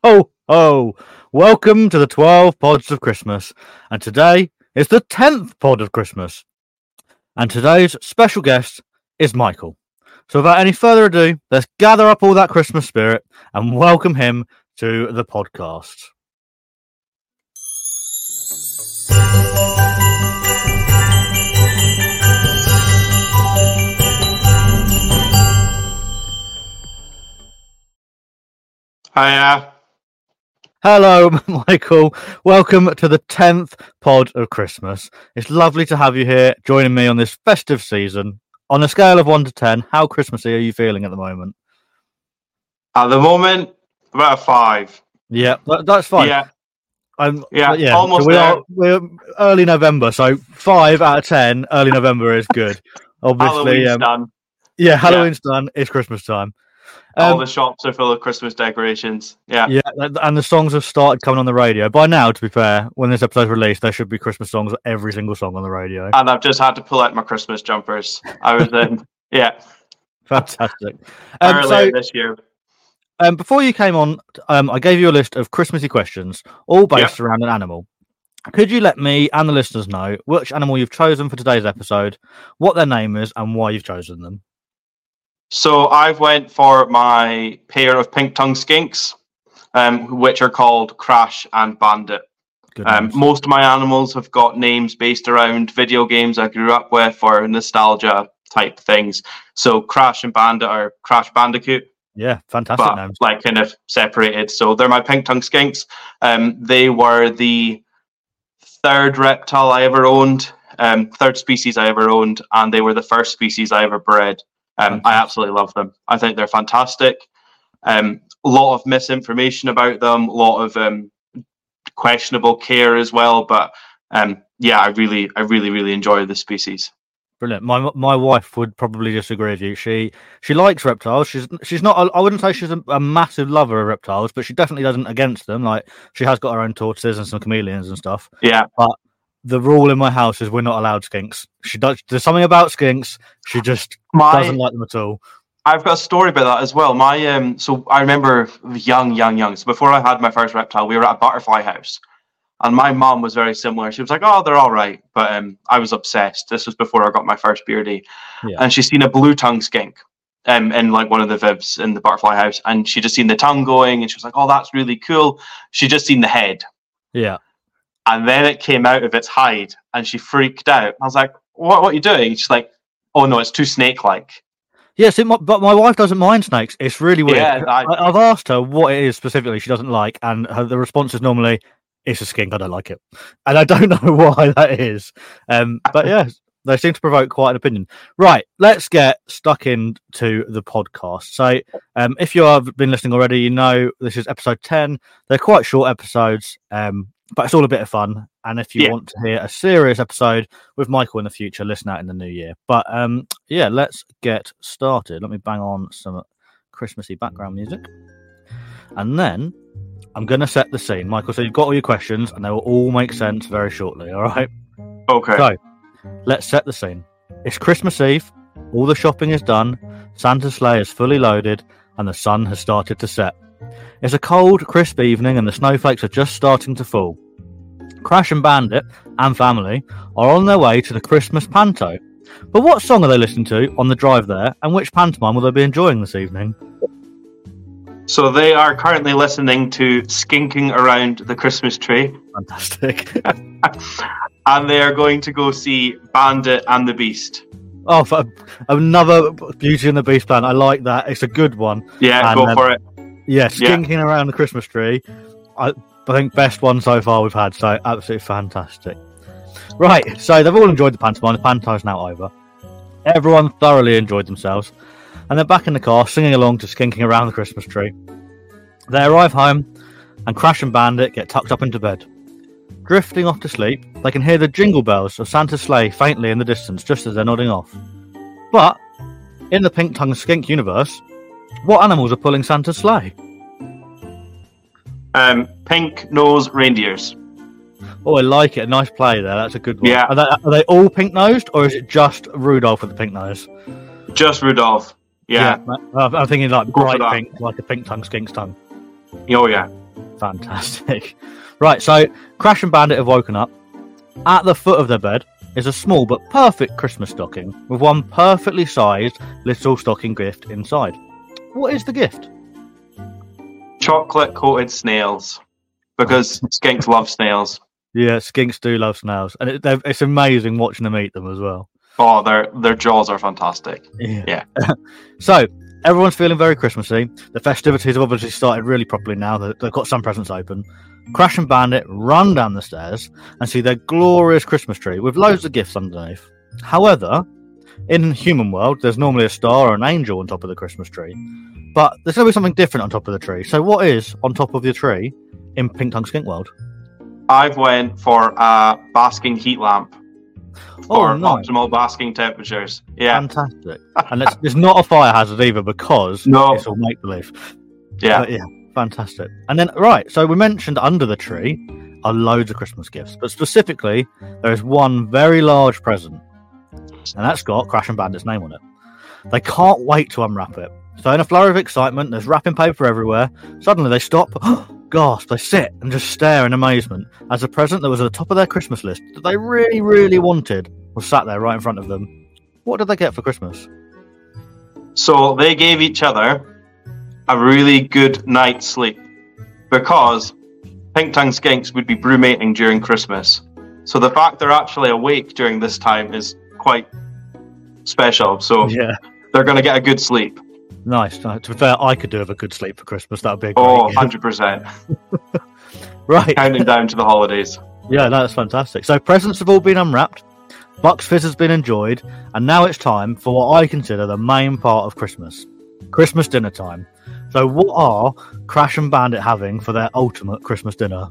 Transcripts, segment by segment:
Ho, ho! Welcome to the 12 Pods of Christmas. And today is the 10th Pod of Christmas. And today's special guest is Michael. So without any further ado, let's gather up all that Christmas spirit and welcome him to the podcast. Hiya. Hello, Michael. Welcome to the 10th Pod of Christmas. It's lovely to have you here joining me on this festive season. On a scale of 1 to 10, how Christmassy are you feeling at the moment? At the moment, about a 5. Yeah, that's fine. Yeah, So almost there. we're early November, so 5 out of 10. Early November is good. Obviously, Halloween's done. yeah, Halloween's done. It's Christmas time. All the shops are full of Christmas decorations. Yeah. And the songs have started coming on the radio. By now, to be fair, when this episode's released, there should be Christmas songs, every single song on the radio. And I've just had to pull out my Christmas jumpers. I was in, Fantastic. earlier this year. Before you came on, I gave you a list of Christmassy questions, all based around an animal. Could you let me and the listeners know which animal you've chosen for today's episode, what their name is, and why you've chosen them? So I've went for my pair of pink-tongued skinks, which are called Crash and Bandit. Most of my animals have got names based around video games I grew up with or nostalgia type things. So Crash and Bandit are Crash Bandicoot. Yeah, fantastic names. Like kind of separated. So they're my pink-tongued skinks. They were the third reptile I ever owned, third species I ever owned, and they were the first species I ever bred. I absolutely love them. I think they're fantastic. A lot of misinformation about them, a lot of questionable care as well. But I really enjoy the species. Brilliant. My wife would probably disagree with you. She likes reptiles. She's not. I wouldn't say she's a massive lover of reptiles, but she definitely doesn't against them. Like she has got her own tortoises and some chameleons and stuff. Yeah. But the rule in my house is we're not allowed skinks. There's something about skinks. She just doesn't like them at all. I've got a story about that as well. So I remember young. So before I had my first reptile, we were at a butterfly house, and my mom was very similar. She was like, "Oh, they're all right," but I was obsessed. This was before I got my first beardie, and she's seen a blue-tongued skink in like one of the vivs in the butterfly house, and she just seen the tongue going, and she was like, "Oh, that's really cool." She just seen the head. Yeah. And then it came out of its hide, and she freaked out. I was like, "What are you doing?" She's like, "Oh no, it's too snake-like." Yes, but my wife doesn't mind snakes. It's really weird. Yeah, I've asked her what it is specifically she doesn't like, and the response is normally, "It's a skink. I don't like it," and I don't know why that is. But yeah, they seem to provoke quite an opinion. Right, let's get stuck into the podcast. So, if you have been listening already, you know this is episode 10. They're quite short episodes. But it's all a bit of fun, and if you want to hear a serious episode with Michael in the future, listen out in the new year. But let's get started. Let me bang on some Christmassy background music, and then I'm going to set the scene. Michael, so you've got all your questions, and they will all make sense very shortly, all right? Okay. So, let's set the scene. It's Christmas Eve, all the shopping is done, Santa's sleigh is fully loaded, and the sun has started to set. It's a cold, crisp evening and the snowflakes are just starting to fall. Crash and Bandit and family are on their way to the Christmas panto. But what song are they listening to on the drive there, and which pantomime will they be enjoying this evening? So they are currently listening to Skinking Around the Christmas Tree. Fantastic. And they are going to go see Bandit and the Beast. Oh, for another Beauty and the Beast plan. I like that. It's a good one. Yeah, go for it. Yeah, Skinking Around the Christmas Tree. I think best one so far we've had, so absolutely fantastic. Right, so they've all enjoyed the pantomime. The pantomime's now over. Everyone thoroughly enjoyed themselves, and they're back in the car singing along to Skinking Around the Christmas Tree. They arrive home, and Crash and Bandit get tucked up into bed. Drifting off to sleep, they can hear the jingle bells of Santa's sleigh faintly in the distance just as they're nodding off. But, in the pink-tongued skink universe, what animals are pulling Santa's sleigh? Pink-nosed reindeers. Oh, I like it. Nice play there. That's a good one. Yeah. Are they all pink-nosed, or is it just Rudolph with the pink nose? Just Rudolph. Yeah. I'm thinking like bright pink, like a pink-tongued skink's tongue. Oh, yeah. Fantastic. Right, so Crash and Bandit have woken up. At the foot of their bed is a small but perfect Christmas stocking with one perfectly sized little stocking gift inside. What is the gift? Chocolate coated snails, because skinks love snails. Yeah, skinks do love snails, and it's amazing watching them eat them as well. Oh, their jaws are fantastic. Yeah. So everyone's feeling very Christmassy. The festivities have obviously started really properly now. They've got some presents open. Crash and Bandit run down the stairs and see their glorious Christmas tree with loads of gifts underneath. However, in human world, there's normally a star or an angel on top of the Christmas tree. But there's going to be something different on top of the tree. So what is on top of the tree in Pink Tongue Skink World? I've went for a basking heat lamp for optimal basking temperatures. Yeah. Fantastic. And it's not a fire hazard either because it's all make-believe. Yeah. But yeah, fantastic. And then, right, so we mentioned under the tree are loads of Christmas gifts. But specifically, there is one very large present. And that's got Crash and Bandit's name on it. They can't wait to unwrap it. So in a flurry of excitement, there's wrapping paper everywhere. Suddenly they stop, gasp, they sit and just stare in amazement as a present that was at the top of their Christmas list that they really, really wanted was sat there right in front of them. What did they get for Christmas? So they gave each other a really good night's sleep because Pink Tongue Skinks would be brewmating during Christmas. So the fact they're actually awake during this time is quite special. So they're going to get a good sleep. Nice. To be fair, I could do with a good sleep for Christmas. That would be a great 100%. Right. Counting down to the holidays. Yeah, that's fantastic. So presents have all been unwrapped, Bucks Fizz has been enjoyed, and now it's time for what I consider the main part of Christmas. Christmas dinner time. So what are Crash and Bandit having for their ultimate Christmas dinner?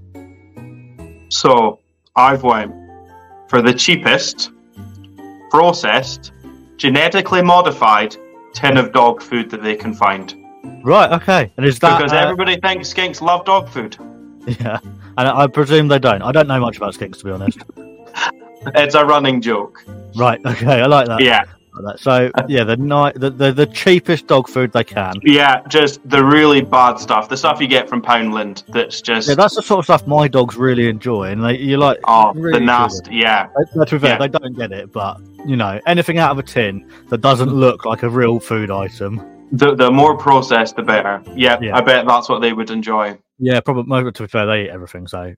So I've went for the cheapest, processed, genetically modified tin of dog food that they can find. Right, okay. And is that because everybody thinks skinks love dog food? Yeah, and I presume they don't. I don't know much about skinks, to be honest. It's a running joke. Right, okay, I like that. Yeah. So yeah, the cheapest dog food they can. Yeah, just the really bad stuff, the stuff you get from Poundland. That's just that's the sort of stuff my dogs really enjoy, and you like. Oh, really the nasty, yeah. To be fair, they don't get it, but anything out of a tin that doesn't look like a real food item. The more processed, the better. Yeah, I bet that's what they would enjoy. Yeah, probably. To be fair, they eat everything, so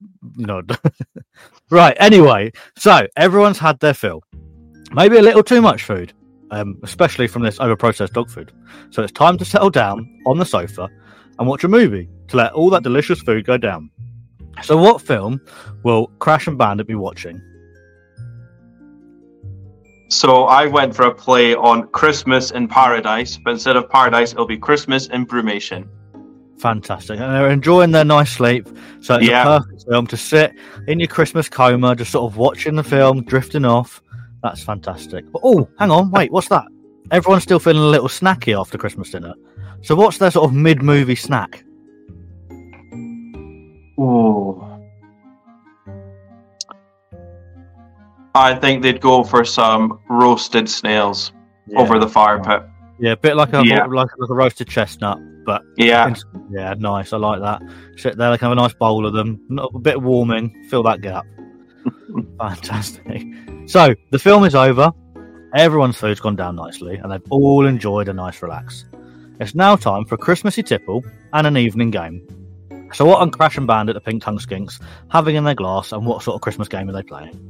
Right. Anyway, so everyone's had their fill. Maybe a little too much food. Especially from this over-processed dog food. So it's time to settle down on the sofa and watch a movie to let all that delicious food go down. So what film will Crash and Bandit be watching? So I went for a play on Christmas in Paradise, but instead of Paradise, it'll be Christmas in Brumation. Fantastic. And they're enjoying their nice sleep. So it's a perfect film to sit in your Christmas coma, just sort of watching the film, drifting off. That's fantastic. Oh, hang on, wait, what's that? Everyone's still feeling a little snacky after Christmas dinner. So what's their sort of mid-movie snack? Oh, I think they'd go for some roasted snails over the fire pit. Yeah, a bit like a roasted chestnut, but yeah, nice. I like that. Sit there, they can have a nice bowl of them, a bit warming, fill that gap. Fantastic. So the film is over. Everyone's food's gone down nicely, and they've all enjoyed a nice relax. It's now time for a Christmassy tipple and an evening game. So what are Crash and Bandit, the Pink Tongue Skinks, having in their glass, and what sort of Christmas game are they playing?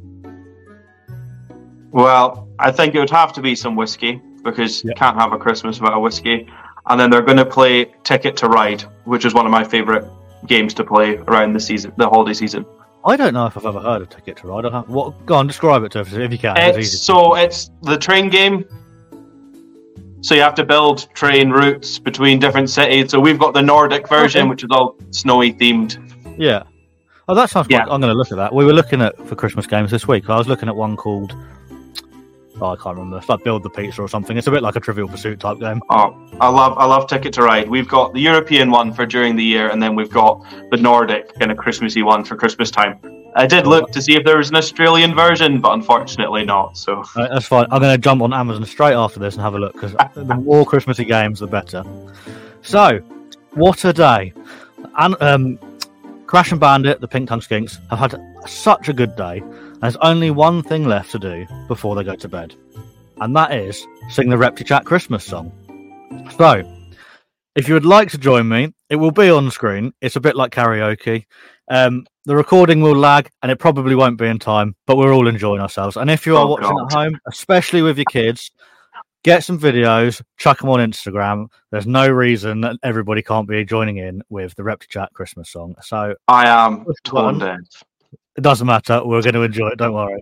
Well, I think it would have to be some whiskey, because you can't have a Christmas without a whiskey. And then they're going to play Ticket to Ride, which is one of my favourite games to play around the holiday season. I don't know if I've ever heard of Ticket to Ride. Go on, describe it to us if you can. It's the train game. So you have to build train routes between different cities. So we've got the Nordic version, which is all snowy themed. Yeah. Oh, that sounds quite... I'm going to look at that. We were looking at, for Christmas games this week, I was looking at one called... I can't remember. It's like Build the Pizza or something. It's a bit like a Trivial Pursuit type game. Oh, I love Ticket to Ride. We've got the European one for during the year, and then we've got the Nordic kind of Christmassy one for Christmas time. I did look to see if there was an Australian version, but unfortunately not. So that's fine. I'm going to jump on Amazon straight after this and have a look, because the more Christmassy games, the better. So, what a day! And Crash and Bandit, the Pink Tongue Skinks, have had such a good day. There's only one thing left to do before they go to bed, and that is sing the ReptiChat Christmas song. So, if you would like to join me, it will be on screen. It's a bit like karaoke. The recording will lag, and it probably won't be in time, but we're all enjoying ourselves. And if you are watching at home, especially with your kids, get some videos, chuck them on Instagram. There's no reason that everybody can't be joining in with the ReptiChat Christmas song. So I am torn dead. It doesn't matter. We're going to enjoy it. Don't worry.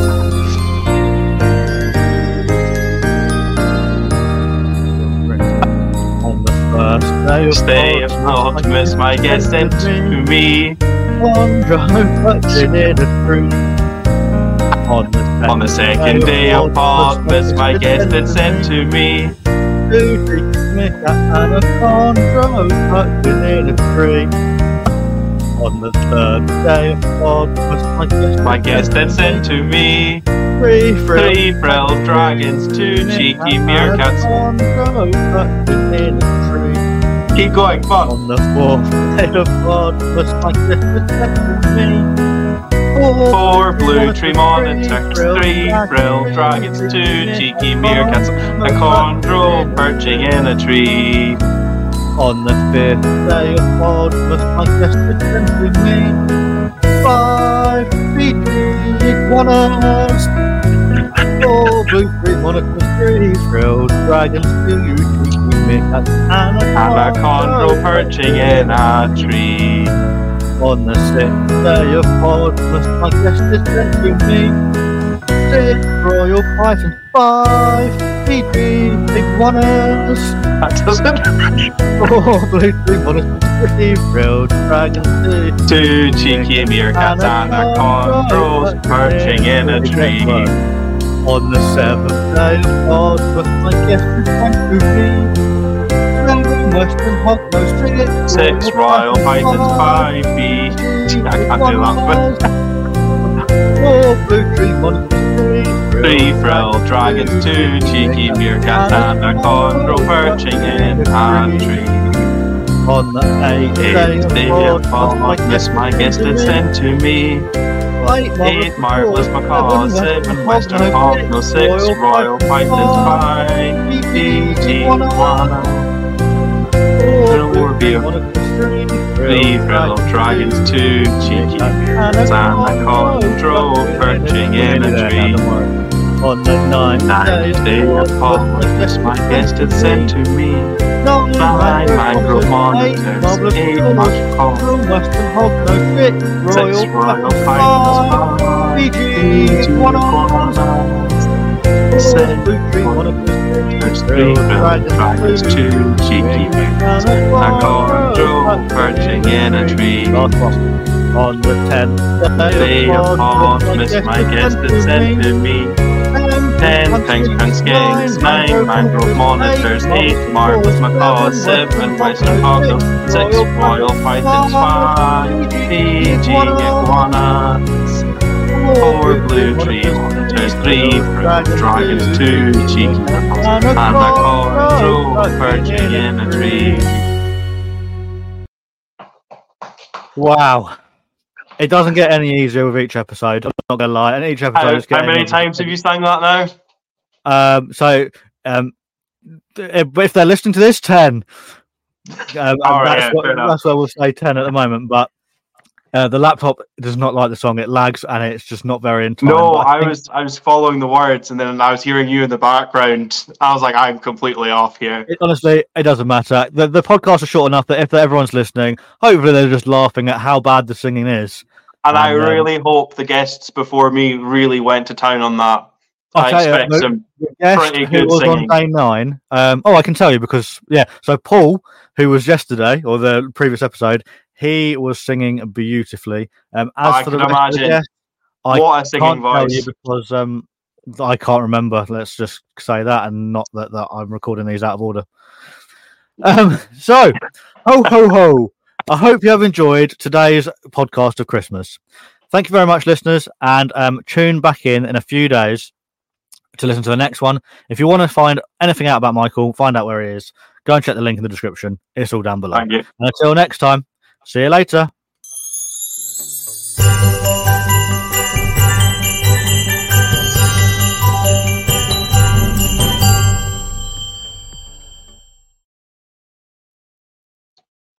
On the first day of Christmas, my guest sent to me. One drove touching in a tree. On the second day of Christmas, my guest had sent to me. Two trees, and a drove touching in a tree. On the third day of Christmas, my guest had sent to me. Three frilled dragons, two cheeky meerkats. One drove touching in a tree. Keep going, come on. On the fourth day of Christmas, my guest had sent to me. Four blue tree monitors, three frilled dragons, two cheeky meerkats, a corndrow perching in a tree. On the fifth day of Christmas, my guest had sent to me. Five big iguanas, four blue tree monitors, three frilled dragons, two cheeky meerkats, and a corndrow perching in a tree. On the sixth day of Christmas, my guest is sent to me. 6 royal pythons, 5 PG iguanas. That doesn't. 4 blue tree monitors, 3 frilled dragons, 2 cheeky meerkats, and a corndrow perching in a tree. On the 7th day of Christmas, my guest is sent to me. Western hog-nosed frigate, 6 royal pythons, 5 bees. I can't do that, but 4 blue tree monitors, 3 frilled dragons, 2 cheeky meerkats, and a corndrow perching in a tree. On the 8th day of Christmas, my guest had sent to me. 8 marvellous macaws, 7 western hog-nosed, 6 royal pythons, 5 PG iguanas. 4 3 frilled dragons, 2 cheeky meerkats, and a corndrow perching in a tree. On the 9th day of Christmas, my guest had sent to me. 9 mangrove monitors, 8 macaws, 6 royal pythons, 5 PG iguanas. 7 there's 3 frilled dragons, 2 cheeky meerkats, a corndrow perching in a tree. On the 10th day of Christmas, my guest had sent to me. 10 Pink Tongue Skinks, 9 mangrove monitors, 8 marvellous macaws, 7 western hog-nosed, 6 royal pythons, 5 PG iguanas. 4 blue tree monitors, 3 frilled dragons, 2 cheeky meerkats, and a corndrow perching in a tree. Wow. It doesn't get any easier with each episode, I'm not going to lie. And each episode is getting... How many times have you sang that now? If they're listening to this, 10. That's why we'll say 10 at the moment, but the laptop does not like the song. It lags and it's just not very in time. No, I was following the words and then I was hearing you in the background. I was like, I'm completely off here. Honestly, it doesn't matter. The podcasts are short enough that if everyone's listening, hopefully they're just laughing at how bad the singing is. And I really hope the guests before me really went to town on that. I expect some pretty good singing. On day 9. I can tell you because, so Paul, who was yesterday or the previous episode, he was singing beautifully. I can imagine. What a singing voice. Because I can't remember. Let's just say that, and not that I'm recording these out of order. So, ho, ho, ho. I hope you have enjoyed today's podcast of Christmas. Thank you very much, listeners, and tune back in a few days to listen to the next one. If you want to find anything out about Michael, find out where he is, go and check the link in the description. It's all down below. Thank you. And until next time, see you later. Bye.